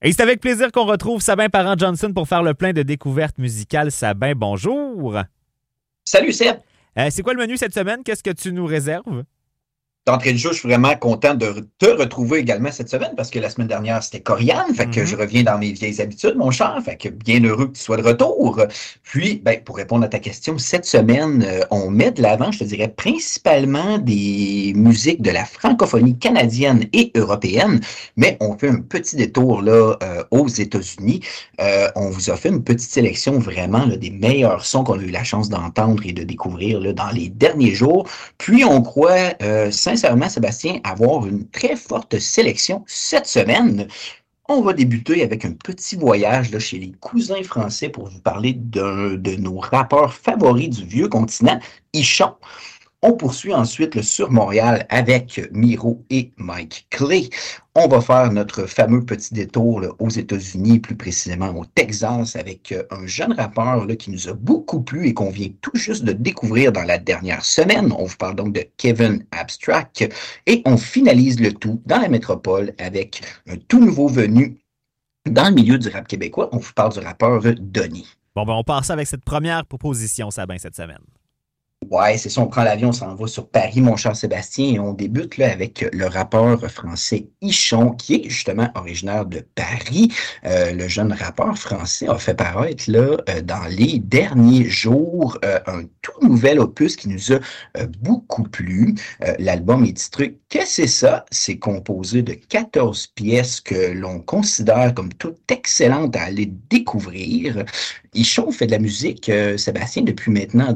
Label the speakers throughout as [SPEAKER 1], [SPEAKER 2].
[SPEAKER 1] Et c'est avec plaisir qu'on retrouve Sabin Parent-Johnson pour faire le plein de découvertes musicales. Sabin, bonjour.
[SPEAKER 2] Salut Seb.
[SPEAKER 1] C'est quoi le menu cette semaine? Qu'est-ce que tu nous réserves?
[SPEAKER 2] D'entrée de jeu, je suis vraiment content de te retrouver également cette semaine parce que la semaine dernière, c'était Corianne. Fait que je reviens dans mes vieilles habitudes, mon cher. Fait que bien heureux que tu sois de retour. Puis, pour répondre à ta question, cette semaine, on met de l'avant, je te dirais, principalement des musiques de la francophonie canadienne et européenne, mais on fait un petit détour là aux États-Unis. On vous a fait une petite sélection vraiment là, des meilleurs sons qu'on a eu la chance d'entendre et de découvrir là, dans les derniers jours. Puis, on croit sincèrement, Sébastien, avoir une très forte sélection cette semaine. On va débuter avec un petit voyage là, chez les cousins français pour vous parler d'un de nos rappeurs favoris du vieux continent, Ichon. On poursuit ensuite le sur Montréal avec Miro et Mike Clay. On va faire notre fameux petit détour là, aux États-Unis, plus précisément au Texas, avec un jeune rappeur là, qui nous a beaucoup plu et qu'on vient tout juste de découvrir dans la dernière semaine. On vous parle donc de Kevin Abstract. Et on finalise le tout dans la métropole avec un tout nouveau venu dans le milieu du rap québécois. On vous parle du rappeur Donny.
[SPEAKER 1] Bon, on passe avec cette première proposition, Sabin, cette semaine.
[SPEAKER 2] Ouais, c'est ça, on prend l'avion, on s'en va sur Paris, mon cher Sébastien, et on débute là avec le rappeur français Ichon, qui est justement originaire de Paris. Le jeune rappeur français a fait paraître là dans les derniers jours un tout nouvel opus qui nous a beaucoup plu. L'album est titré Qu'est-ce que c'est ça? C'est composé de 14 pièces que l'on considère comme toutes excellentes à aller découvrir. Ichon fait de la musique, Sébastien, depuis maintenant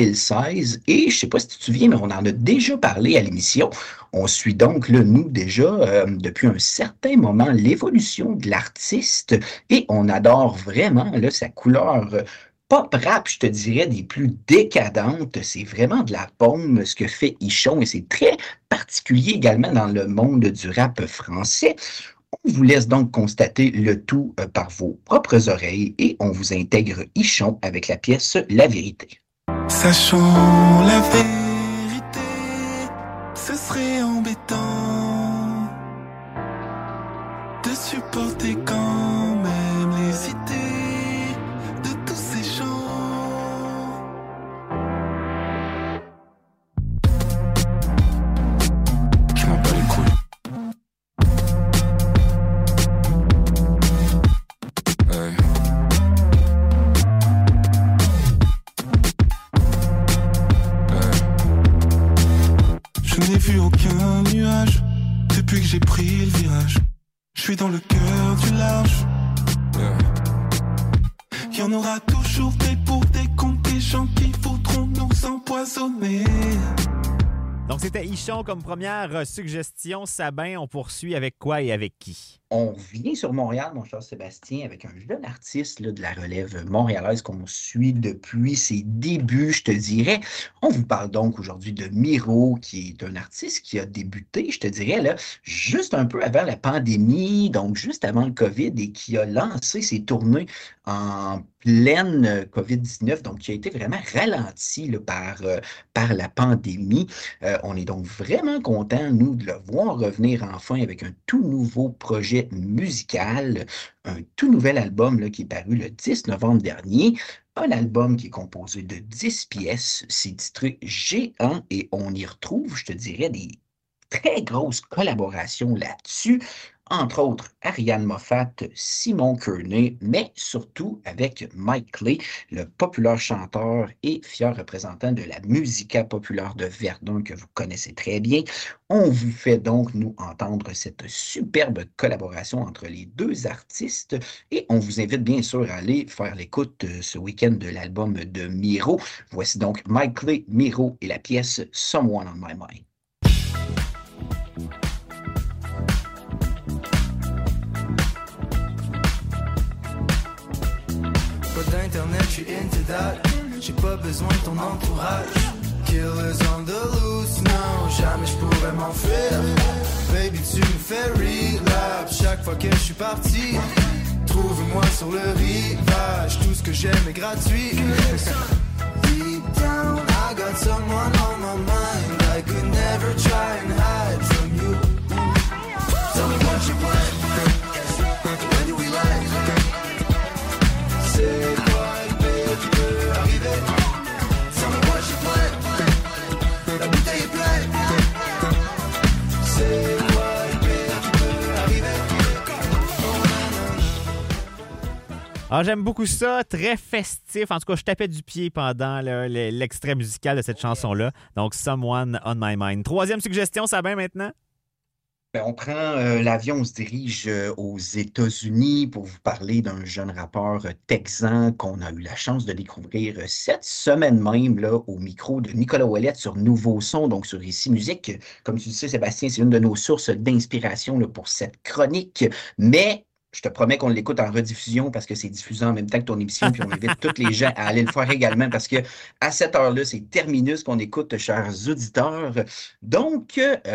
[SPEAKER 2] 2016 et je ne sais pas si tu te souviens, mais on en a déjà parlé à l'émission. On suit donc, là, nous, déjà, depuis un certain moment, l'évolution de l'artiste et on adore vraiment là, sa couleur pop rap, je te dirais, des plus décadentes. C'est vraiment de la paume ce que fait Ichon et c'est très particulier également dans le monde du rap français. On vous laisse donc constater le tout par vos propres oreilles et on vous intègre Ichon avec la pièce La Vérité.
[SPEAKER 3] Sachant la vérité, ce serait embêtant de supporter quand même les idées de tous ces gens. Je m'en bats les couilles. Je n'ai vu aucun nuage depuis que j'ai pris le virage. Je suis dans le cœur du large. Il y en aura toujours des pour des contre, des gens qui voudront nous empoisonner.
[SPEAKER 1] Donc, c'était Ichon comme première suggestion. Sabin, on poursuit avec quoi et avec qui?
[SPEAKER 2] On vient sur Montréal, mon cher Sébastien, avec un jeune artiste là, de la relève montréalaise qu'on suit depuis ses débuts, je te dirais. On vous parle donc aujourd'hui de Miro, qui est un artiste qui a débuté, je te dirais, là, juste un peu avant la pandémie, donc juste avant le COVID, et qui a lancé ses tournées en pleine COVID-19, donc qui a été vraiment ralenti là, par la pandémie. On est donc vraiment contents, nous, de le voir revenir enfin avec un tout nouveau projet musical, un tout nouvel album là, qui est paru le 10 novembre dernier. Un album qui est composé de 10 pièces, c'est titré Géant et on y retrouve, je te dirais, des très grosses collaborations là-dessus. Entre autres, Ariane Moffat, Simon Kearney, mais surtout avec Mike Clay, le populaire chanteur et fier représentant de la musica populaire de Verdun que vous connaissez très bien. On vous fait donc nous entendre cette superbe collaboration entre les deux artistes et on vous invite bien sûr à aller faire l'écoute ce week-end de l'album de Miro. Voici donc Mike Clay, Miro et la pièce Someone on My Mind.
[SPEAKER 4] Internet, je suis into that. J'ai pas besoin de ton entourage. Killers on the loose, non, jamais je pourrais m'enfuir. Baby, tu me fais relapse chaque fois que je suis parti. Trouve-moi sur le rivage, tout ce que j'aime est gratuit. Deep down, I got someone on my mind. I could never try and hide from you. Tell me what you want. When you
[SPEAKER 1] Ah, j'aime beaucoup ça, très festif. En tout cas, je tapais du pied pendant l'extrait musical de cette chanson-là. Donc, Someone on My Mind. Troisième suggestion, Sabin, maintenant?
[SPEAKER 2] Ben, on prend l'avion, on se dirige aux États-Unis pour vous parler d'un jeune rappeur texan qu'on a eu la chance de découvrir cette semaine même là, au micro de Nicolas Ouellette sur Nouveau Son, donc sur Ici Musique. Comme tu disais, Sébastien, c'est une de nos sources d'inspiration là, pour cette chronique, mais je te promets qu'on l'écoute en rediffusion parce que c'est diffusé en même temps que ton émission, puis on invite tous les gens à aller le faire également parce que à cette heure-là, c'est terminus qu'on écoute, chers auditeurs. Donc,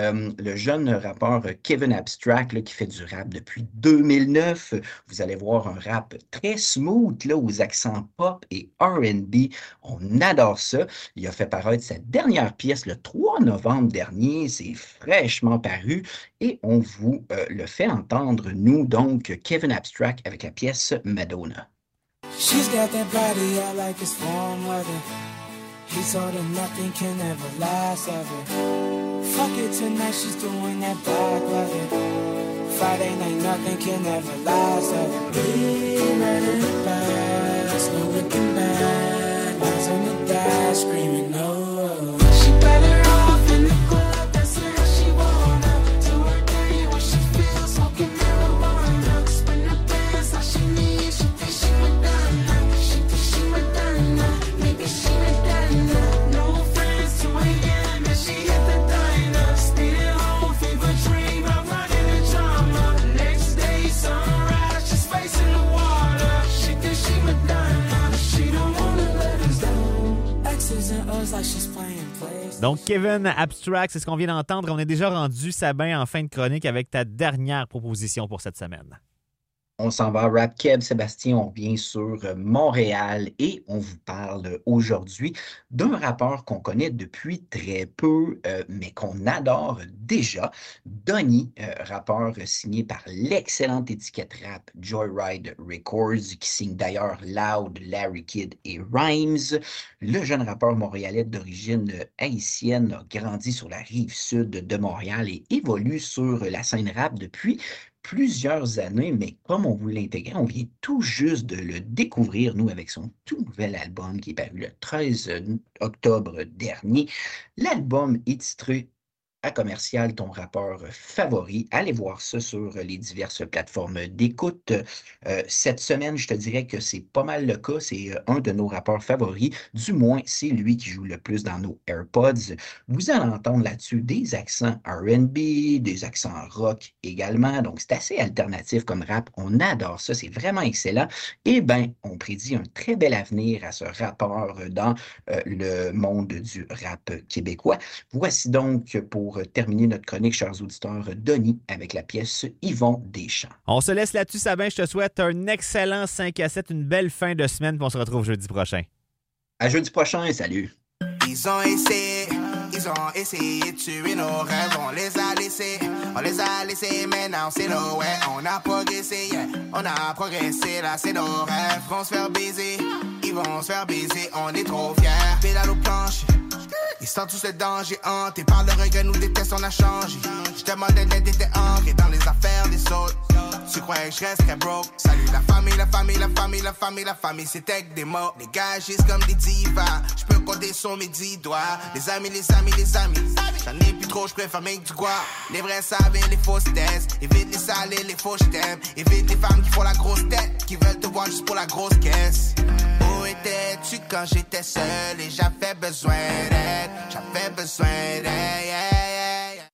[SPEAKER 2] le jeune rappeur Kevin Abstract là, qui fait du rap depuis 2009, vous allez voir un rap très smooth là, aux accents pop et R&B. On adore ça. Il a fait paraître sa dernière pièce le 3 novembre dernier. C'est fraîchement paru et on vous le fait entendre, nous, donc, Kevin Abstract avec la pièce Madonna.
[SPEAKER 5] She's got that body out like it's warm weather. He's told her nothing can ever last ever. Fuck it tonight, she's doing that back weather. Friday night, nothing can ever last ever. We running fast, no looking back. Eyes on the dash, screaming no. She better off in the club, that's where she wanna. Do her thing when she feels smoking marijuana. Spin her bands like she needs, she thinks she Madonna. She thinks she Madonna, maybe she Madonna. No friends, 2 a.m. and she hit the diner. Speeding home, fever dream, I'm running the drama. Next day, sunrise, she's facing the water. She thinks she Madonna, she don't wanna let us down. Exes and us like she's playing plays.
[SPEAKER 1] Donc, Kevin Abstract, c'est ce qu'on vient d'entendre. On est déjà rendu, Sabin, en fin de chronique avec ta dernière proposition pour cette semaine.
[SPEAKER 2] On s'en va à Rap Keb, Sébastien, on revient sur Montréal et on vous parle aujourd'hui d'un rappeur qu'on connaît depuis très peu, mais qu'on adore déjà. Donny, rappeur signé par l'excellente étiquette rap Joyride Records, qui signe d'ailleurs Loud, Larry Kidd et Rhymes. Le jeune rappeur montréalais d'origine haïtienne a grandi sur la rive sud de Montréal et évolue sur la scène rap depuis plusieurs années, mais comme on vous l'intégrait, on vient tout juste de le découvrir, nous, avec son tout nouvel album qui est paru le 13 octobre dernier. L'album est titré à commercial ton rappeur favori. Allez voir ça sur les diverses plateformes d'écoute. Cette semaine, je te dirais que c'est pas mal le cas. C'est un de nos rappeurs favoris. Du moins, c'est lui qui joue le plus dans nos AirPods. Vous allez entendre là-dessus des accents R&B, des accents rock également. Donc, c'est assez alternatif comme rap. On adore ça. C'est vraiment excellent. Et bien, on prédit un très bel avenir à ce rappeur dans le monde du rap québécois. Voici donc pour terminer notre chronique, chers auditeurs, Donny avec la pièce Yvon Deschamps.
[SPEAKER 1] On se laisse là-dessus, Sabin. Je te souhaite un excellent 5 à 7, une belle fin de semaine, puis on se retrouve jeudi prochain.
[SPEAKER 2] À jeudi prochain, salut!
[SPEAKER 6] Ils ont essayé de tuer nos rêves, on les a laissés, maintenant c'est nos ouais, on a progressé, yeah. On a progressé, là c'est nos rêves, vont se faire baiser, ils vont se faire baiser, on est trop fiers, pédale aux planches, ils sentent tous le danger hanté, par le regret nous déteste, on a changé, je demandais d'aide, t'étais ancré dans les affaires des autres, tu croyais que je resterais broke, salut la famille, c'était que des mots, les gars agissent comme des divas, je peux compter sur mes 10 doigts, les amis, j'en ai plus trop, je préfère même que du quoi. Les vrais savent et les fausses tests. Évite les sales et les faux j't'aime. Évite les femmes qui font la grosse tête, qui veulent te voir juste pour la grosse caisse. Où étais-tu quand j'étais seul et j'avais besoin d'aide? Yeah.